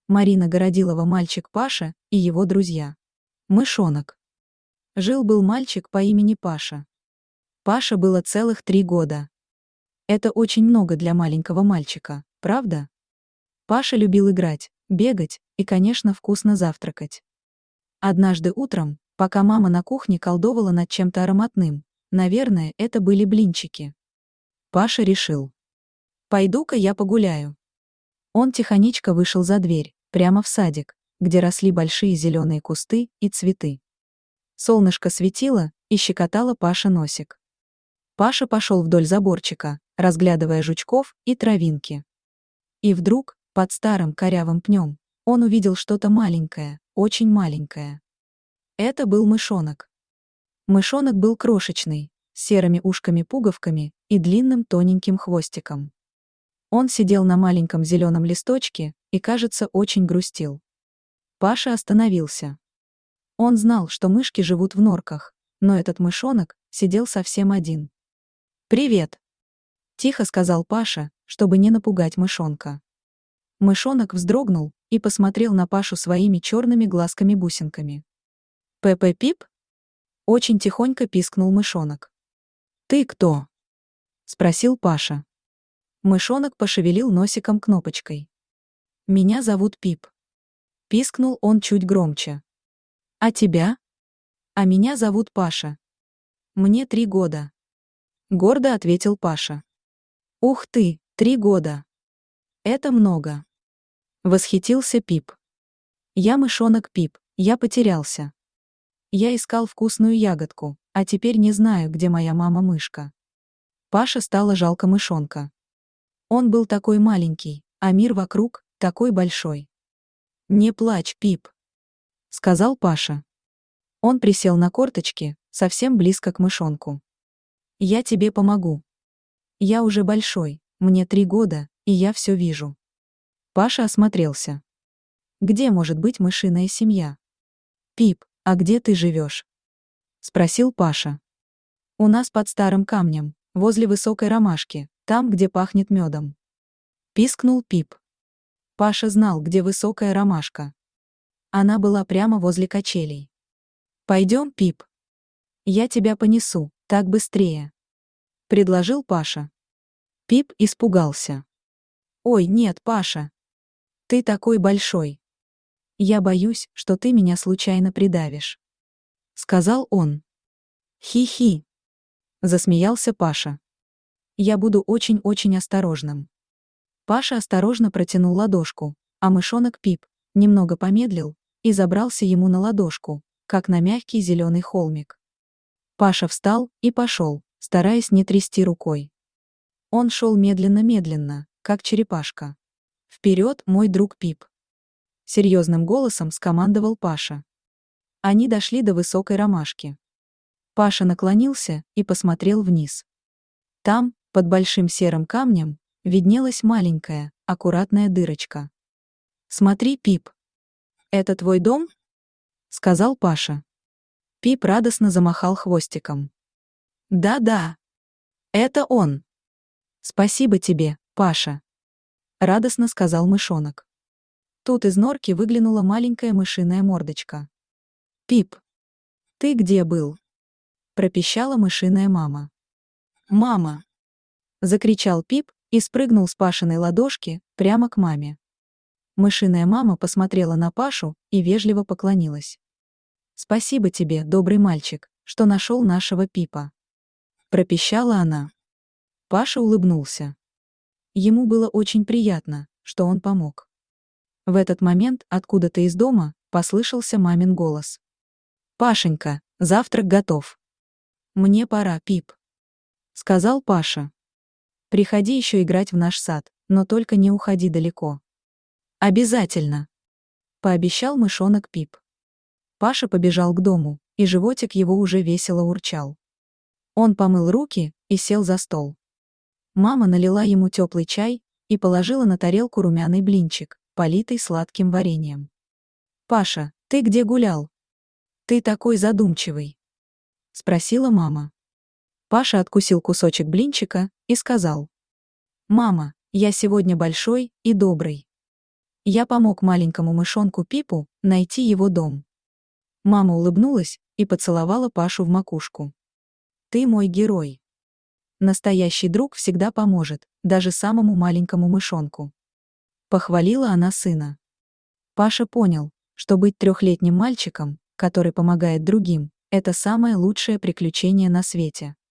Марина Городилова, мальчик Паша и его друзья. Мышонок. Жил-был мальчик по имени Паша. Паше было целых 3 года. Это очень много для маленького мальчика, правда? Паша любил играть, бегать и, конечно, вкусно завтракать. Однажды утром, пока мама на кухне колдовала над чем-то ароматным, наверное, это были блинчики, Паша решил: пойду-ка я погуляю. Он тихонечко вышел за дверь, прямо в садик, где росли большие зеленые кусты и цветы. Солнышко светило и щекотало Паше носик. Паша пошел вдоль заборчика, разглядывая жучков и травинки. И вдруг, под старым корявым пнем, он увидел что-то маленькое, очень маленькое. Это был мышонок. Мышонок был крошечный, с серыми ушками-пуговками и длинным тоненьким хвостиком. Он сидел на маленьком зеленом листочке и, кажется, очень грустил. Паша остановился. Он знал, что мышки живут в норках, но этот мышонок сидел совсем один. «Привет!» — тихо сказал Паша, чтобы не напугать мышонка. Мышонок вздрогнул и посмотрел на Пашу своими черными глазками-бусинками. «Пеппа-Пип?» — очень тихонько пискнул мышонок. «Ты кто?» — спросил Паша. Мышонок пошевелил носиком кнопочкой. «Меня зовут Пип». Пискнул он чуть громче. «А тебя?» «А меня зовут Паша. Мне 3 года». Гордо ответил Паша. «Ух ты, 3 года! Это много!» Восхитился Пип. «Я мышонок Пип, я потерялся. Я искал вкусную ягодку, а теперь не знаю, где моя мама-мышка». Паше стало жалко мышонка. Он был такой маленький, а мир вокруг такой большой. «Не плачь, Пип», — сказал Паша. Он присел на корточки, совсем близко к мышонку. «Я тебе помогу. Я уже большой, мне 3 года, и я все вижу». Паша осмотрелся. «Где может быть мышиная семья?» «Пип, а где ты живешь?» — спросил Паша. «У нас под старым камнем, возле высокой ромашки, там, где пахнет медом». Пискнул Пип. Паша знал, где высокая ромашка. Она была прямо возле качелей. «Пойдем, Пип. Я тебя понесу, так быстрее», — предложил Паша. Пип испугался. «Ой, нет, Паша. Ты такой большой. Я боюсь, что ты меня случайно придавишь», — сказал он. «Хи-хи», — засмеялся Паша. «Я буду очень-очень осторожным». Паша осторожно протянул ладошку, а мышонок Пип немного помедлил и забрался ему на ладошку, как на мягкий зеленый холмик. Паша встал и пошел, стараясь не трясти рукой. Он шел медленно-медленно, как черепашка. «Вперед, мой друг Пип!» Серьезным голосом скомандовал Паша. Они дошли до высокой ромашки. Паша наклонился и посмотрел вниз. Там, под большим серым камнем, виднелась маленькая, аккуратная дырочка. «Смотри, Пип. Это твой дом?» — сказал Паша. Пип радостно замахал хвостиком. «Да-да. Это он. Спасибо тебе, Паша», — радостно сказал мышонок. Тут из норки выглянула маленькая мышиная мордочка. «Пип, ты где был?» — пропищала мышиная мама. «Мама!» — закричал Пип и спрыгнул с Пашиной ладошки прямо к маме. Мышиная мама посмотрела на Пашу и вежливо поклонилась. «Спасибо тебе, добрый мальчик, что нашел нашего Пипа», — пропищала она. Паша улыбнулся. Ему было очень приятно, что он помог. В этот момент откуда-то из дома послышался мамин голос. «Пашенька, завтрак готов». «Мне пора, Пип», — сказал Паша. «Приходи еще играть в наш сад, но только не уходи далеко». «Обязательно», — пообещал мышонок Пип. Паша побежал к дому, и животик его уже весело урчал. Он помыл руки и сел за стол. Мама налила ему теплый чай и положила на тарелку румяный блинчик, политый сладким вареньем. «Паша, ты где гулял? Ты такой задумчивый?» — спросила мама. Паша откусил кусочек блинчика и сказал: «Мама, я сегодня большой и добрый. Я помог маленькому мышонку Пипу найти его дом. Мама улыбнулась и поцеловала Пашу в макушку. Ты мой герой. Настоящий друг всегда поможет, даже самому маленькому мышонку. Похвалила она сына. Паша понял, что быть трехлетним мальчиком, который помогает другим, это самое лучшее приключение на свете.